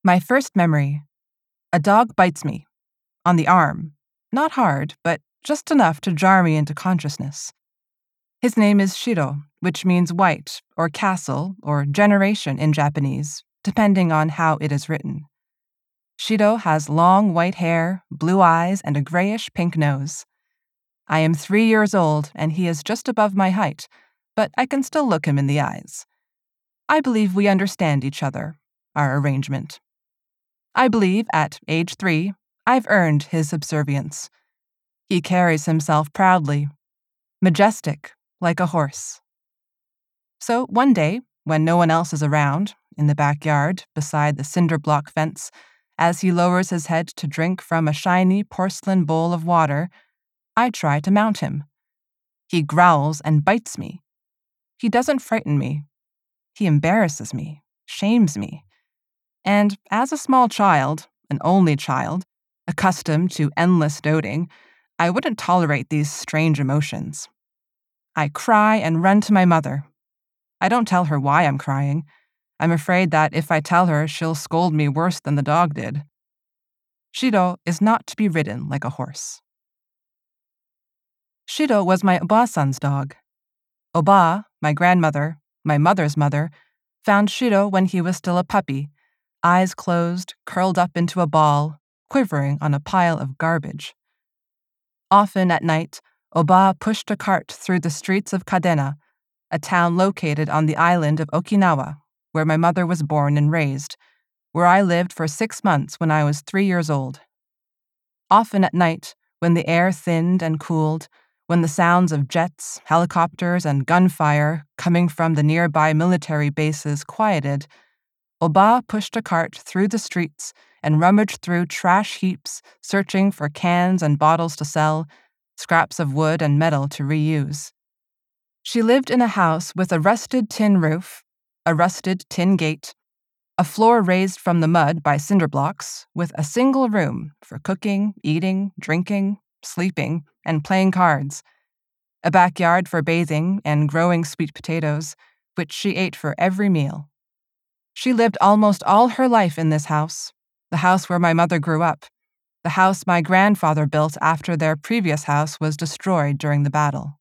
My first memory. A dog bites me. On the arm. Not hard, but just enough to jar me into consciousness. His name is Shiro, which means white, or castle, or generation in Japanese, depending on how it is written. Shiro has long white hair, blue eyes, and a grayish-pink nose. I am 3 years old, and he is just above my height, but I can still look him in the eyes. I believe we understand each other, our arrangement. I believe, at age 3, I've earned his subservience. He carries himself proudly, majestic, like a horse. So one day, when no one else is around, in the backyard, beside the cinder block fence, as he lowers his head to drink from a shiny porcelain bowl of water, I try to mount him. He growls and bites me. He doesn't frighten me. He embarrasses me, shames me. And as a small child, an only child, accustomed to endless doting, I wouldn't tolerate these strange emotions. I cry and run to my mother. I don't tell her why I'm crying. I'm afraid that if I tell her, she'll scold me worse than the dog did. Shiro is not to be ridden like a horse. Shiro was my Oba-san's dog. Oba, my grandmother, my mother's mother, found Shiro when he was still a puppy, eyes closed, curled up into a ball, quivering on a pile of garbage. Often at night, Oba pushed a cart through the streets of Kadena, a town located on the island of Okinawa, where my mother was born and raised, where I lived for 6 months when I was 3 years old. Often at night, when the air thinned and cooled, when the sounds of jets, helicopters, and gunfire coming from the nearby military bases quieted, Oba pushed a cart through the streets and rummaged through trash heaps, searching for cans and bottles to sell, scraps of wood and metal to reuse. She lived in a house with a rusted tin roof, a rusted tin gate, a floor raised from the mud by cinder blocks, with a single room for cooking, eating, drinking, sleeping, and playing cards, a backyard for bathing and growing sweet potatoes, which she ate for every meal. She lived almost all her life in this house, the house where my mother grew up, the house my grandfather built after their previous house was destroyed during the battle.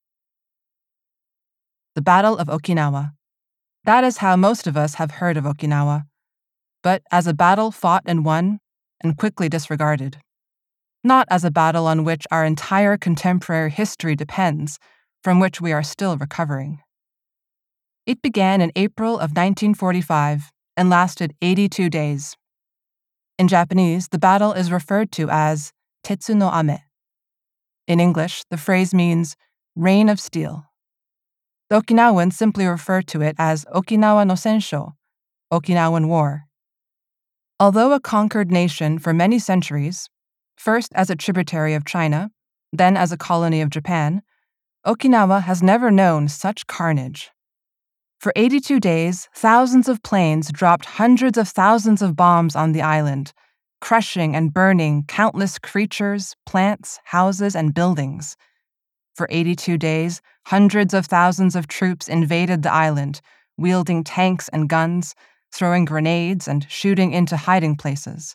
The Battle of Okinawa. That is how most of us have heard of Okinawa, but as a battle fought and won, and quickly disregarded. Not as a battle on which our entire contemporary history depends, from which we are still recovering. It began in April of 1945 and lasted 82 days. In Japanese, the battle is referred to as Tetsu no Ame. In English, the phrase means rain of steel. The Okinawans simply refer to it as Okinawa no Sensho, Okinawan War. Although a conquered nation for many centuries, first as a tributary of China, then as a colony of Japan, Okinawa has never known such carnage. For 82 days, thousands of planes dropped hundreds of thousands of bombs on the island, crushing and burning countless creatures, plants, houses, and buildings. For 82 days, hundreds of thousands of troops invaded the island, wielding tanks and guns, throwing grenades and shooting into hiding places.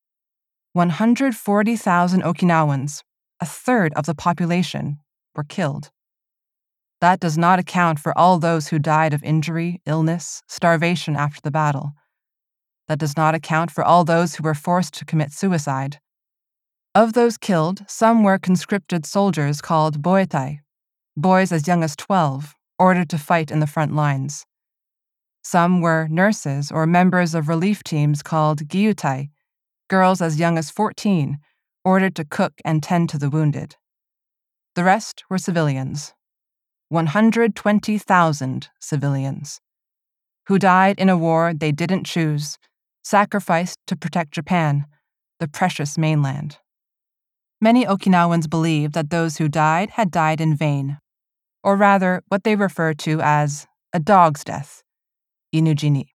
140,000 Okinawans, a third of the population, were killed. That does not account for all those who died of injury, illness, starvation after the battle. That does not account for all those who were forced to commit suicide. Of those killed, some were conscripted soldiers called boetai, boys as young as 12, ordered to fight in the front lines. Some were nurses or members of relief teams called gyutai, girls as young as 14, ordered to cook and tend to the wounded. The rest were civilians. 120,000 civilians, who died in a war they didn't choose, sacrificed to protect Japan, the precious mainland. Many Okinawans believe that those who died had died in vain, or rather what they refer to as a dog's death, inujini.